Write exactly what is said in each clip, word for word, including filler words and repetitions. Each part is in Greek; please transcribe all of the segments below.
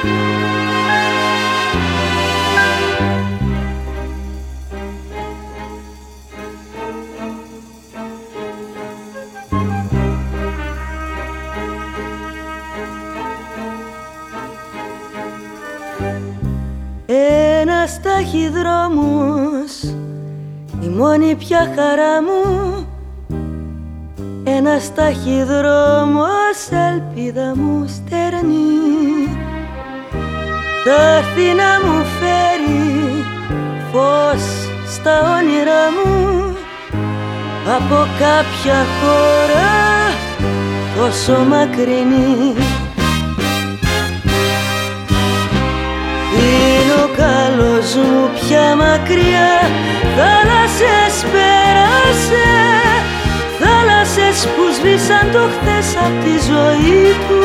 Ένας ταχυδρόμος, η μόνη πια χαρά μου. Ένας ταχυδρόμος, ελπίδα μου στερνή. Θα έρθει να μου φέρει φως στα όνειρά μου από κάποια χώρα τόσο μακρινή. Είναι ο καλός μου πια μακριά, θάλασσες πέρασε, θάλασσες που σβήσαν το χθες απ' τη ζωή του.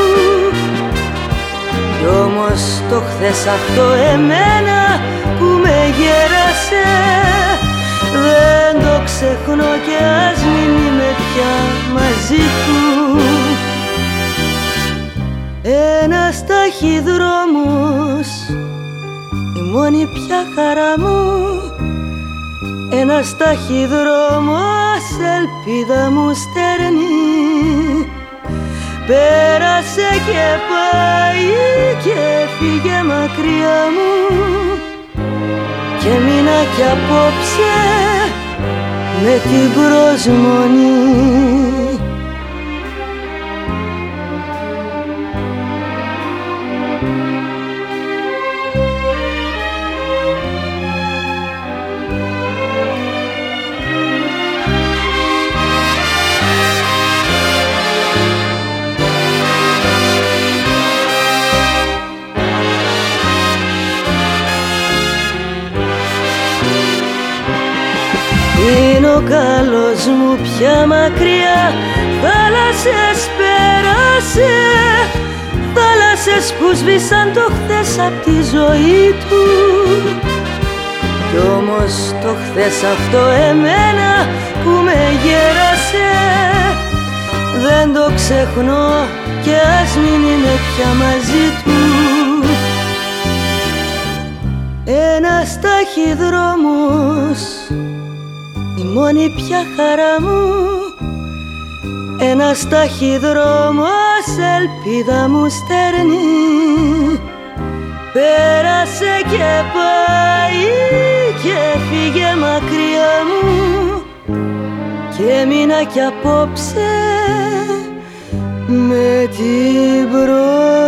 Κι όμως το χθες αυτό εμένα που με γέρασε δεν το ξεχνώ και ας μην είμαι πια μαζί του. Ένας ταχυδρόμος, η μόνη πια χαρά μου. Ένας ταχυδρόμος, ελπίδα μου στερνή. Πέρασε και πάει και φύγε μακριά μου και μείνα κι απόψε με την προσμονή. Είναι ο καλός μου πια μακριά, θάλασσες πέρασε, θάλασσες που σβήσαν το χθες απ' τη ζωή του. Κι όμως το χθες αυτό εμένα που με γέρασε δεν το ξεχνώ και ας μην είμαι πια μαζί του. Ένας ταχυδρόμος, η μόνη πια χαρά μου. Ένας ταχυδρόμος, ελπίδα μου στερνή. Πέρασε και πάει και φύγε μακριά μου και μείνα κι απόψε με την προ